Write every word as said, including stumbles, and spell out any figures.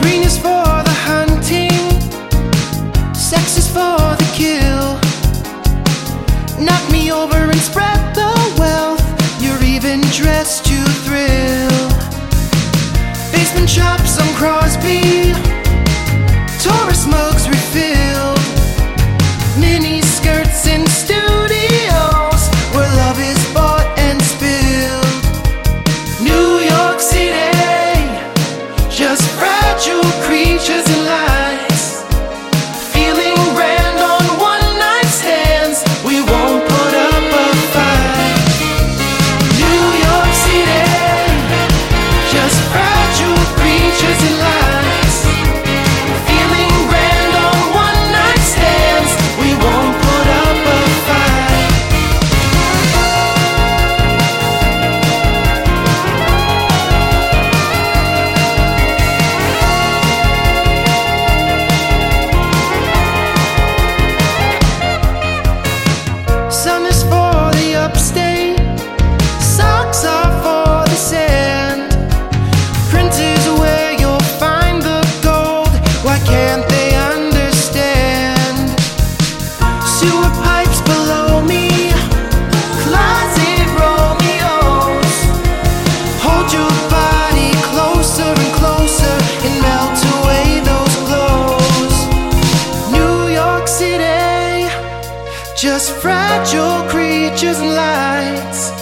Green is for the hunting, sex is for the kill. Knock me over and spread the wealth, you're even dressed to thrill. Basement chops on Crosby, Taurus mugs refilled, mini skirts in studios where love is bought and spilled. New York City, just fragile creatures and lights, feeling grand on one night stands. We won't put up a fight. New York City, just fragile creatures and lights, feeling grand on one night stands. We won't put up a fight. Sun is for the upstate, socks are for the sand. Print is where you'll find the gold, why can't they understand? Sewer pipes below me, closet Romeos, hold your body closer and closer and melt away those clothes. New York City, just fragile creatures and lights,